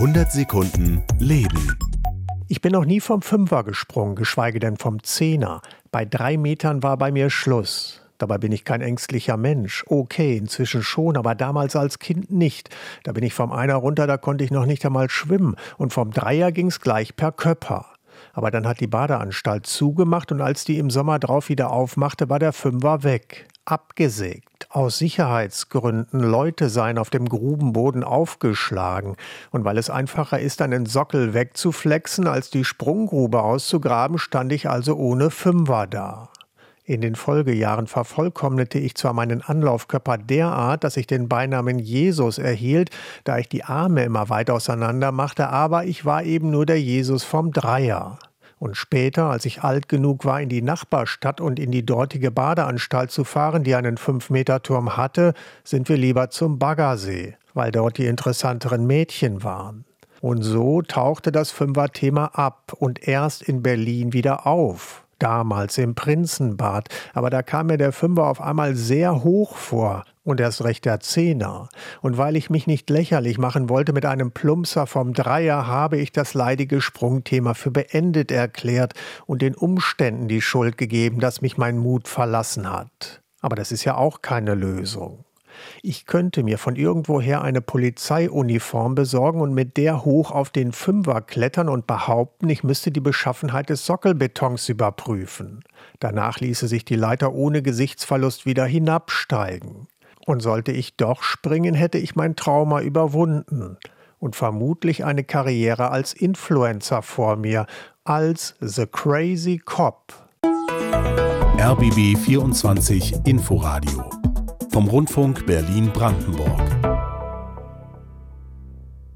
100 Sekunden Leben. Ich bin noch nie vom Fünfer gesprungen, geschweige denn vom Zehner. Bei 3 Metern war bei mir Schluss. Dabei bin ich kein ängstlicher Mensch. Okay, inzwischen schon, aber damals als Kind nicht. Da bin ich vom Einer runter, da konnte ich noch nicht einmal schwimmen. Und vom Dreier ging's gleich per Köpper. Aber dann hat die Badeanstalt zugemacht und als die im Sommer drauf wieder aufmachte, war der Fünfer weg. Abgesägt. Aus Sicherheitsgründen. Leute seien auf dem Grubenboden aufgeschlagen. Und weil es einfacher ist, einen Sockel wegzuflexen, als die Sprunggrube auszugraben, stand ich also ohne Fünfer da. In den Folgejahren vervollkommnete ich zwar meinen Anlaufkörper derart, dass ich den Beinamen Jesus erhielt, da ich die Arme immer weit auseinander machte, aber ich war eben nur der Jesus vom Dreier. Und später, als ich alt genug war, in die Nachbarstadt und in die dortige Badeanstalt zu fahren, die einen 5-Meter-Turm hatte, sind wir lieber zum Baggersee, weil dort die interessanteren Mädchen waren. Und so tauchte das Fünfer-Thema ab und erst in Berlin wieder auf. Damals im Prinzenbad, aber da kam mir der Fünfer auf einmal sehr hoch vor und erst recht der Zehner. Und weil ich mich nicht lächerlich machen wollte mit einem Plumpser vom Dreier, habe ich das leidige Sprungthema für beendet erklärt und den Umständen die Schuld gegeben, dass mich mein Mut verlassen hat. Aber das ist ja auch keine Lösung. Ich könnte mir von irgendwoher eine Polizeiuniform besorgen und mit der hoch auf den Fünfer klettern und behaupten, ich müsste die Beschaffenheit des Sockelbetons überprüfen. Danach ließe sich die Leiter ohne Gesichtsverlust wieder hinabsteigen. Und sollte ich doch springen, hätte ich mein Trauma überwunden und vermutlich eine Karriere als Influencer vor mir, als The Crazy Cop. RBB 24 Inforadio vom Rundfunk Berlin-Brandenburg.